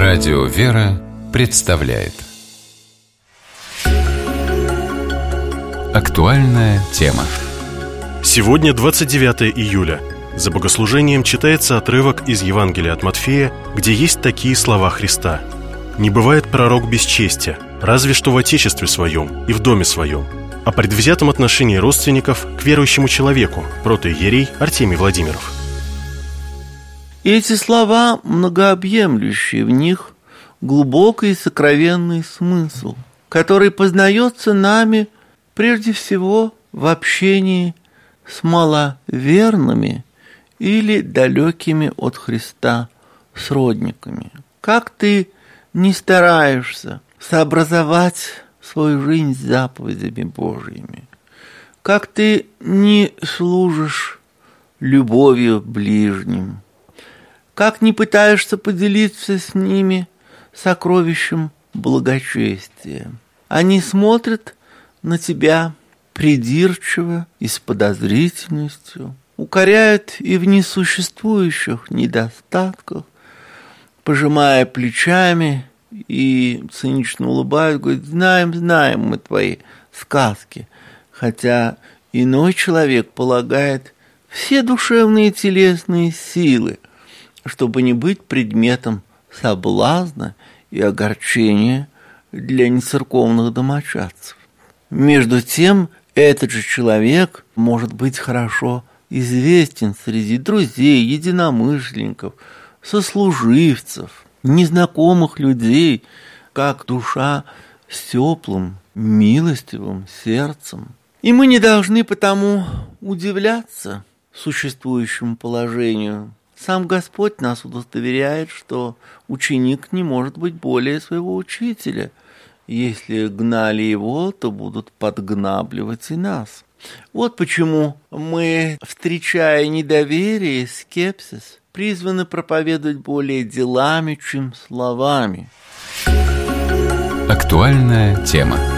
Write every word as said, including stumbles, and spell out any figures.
Радио «Вера» представляет актуальная тема. Сегодня двадцать девятое июля. За богослужением читается отрывок из Евангелия от Матфея, где есть такие слова Христа: «Не бывает пророк без чести, разве что в отечестве своем и в доме своем». О предвзятом отношении родственников к верующему человеку, протоиерей Артемий Владимиров. Эти слова многообъемлющие, в них глубокий и сокровенный смысл, который познается нами прежде всего в общении с маловерными или далекими от Христа сродниками. Как ты не стараешься сообразовать свою жизнь с заповедями Божьими, как ты не служишь любовью ближним, как не пытаешься поделиться с ними сокровищем благочестия. Они смотрят на тебя придирчиво и с подозрительностью, укоряют и в несуществующих недостатках, пожимая плечами и цинично улыбаясь, говорят: знаем, знаем мы твои сказки. Хотя иной человек полагает все душевные и телесные силы, чтобы не быть предметом соблазна и огорчения для нецерковных домочадцев. Между тем, этот же человек может быть хорошо известен среди друзей, единомышленников, сослуживцев, незнакомых людей, как душа с теплым, милостивым сердцем. И мы не должны потому удивляться существующему положению. Сам Господь нас удостоверяет, что ученик не может быть более своего учителя. Если гнали его, то будут подгнабливать и нас. Вот почему мы, встречая недоверие и скепсис, призваны проповедовать более делами, чем словами. Актуальная тема.